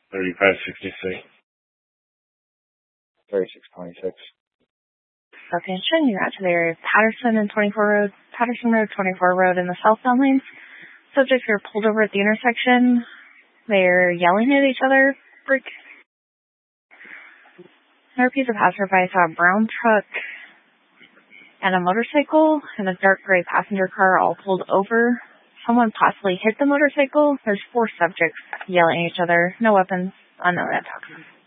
3566. 3626. Attention, you're out to the area of Patterson Road, 24 Road in the southbound lanes. Subjects are pulled over at the intersection. They're yelling at each other. Another piece of passerby saw a brown truck and a motorcycle and a dark gray passenger car all pulled over. Someone possibly hit the motorcycle. There's 4 subjects yelling at each other. No weapons. Unknown at